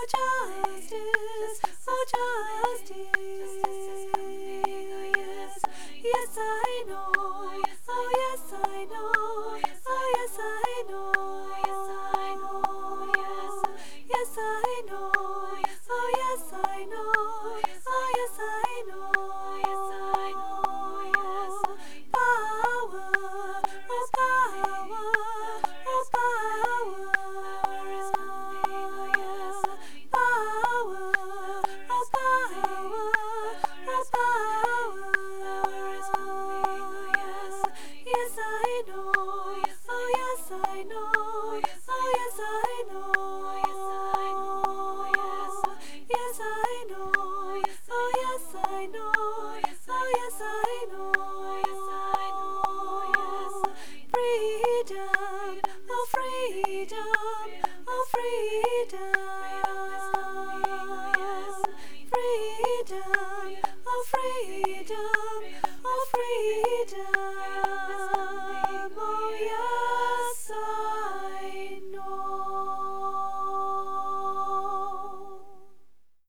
justice, oh justice is coming, oh yes, yes I know, oh yes I know, oh yes I know, yes I know, yes I know, oh yes I know, oh yes I know, yes I know, yes. Power, oh power, oh power is coming, oh yes. Power, oh power, oh power is coming, oh yes. Yes I know, oh yes I know, oh yes I know, yes I know, oh yes I know, oh yes I know, yes. Freedom, oh freedom, oh freedom, freedom, oh freedom, oh freedom.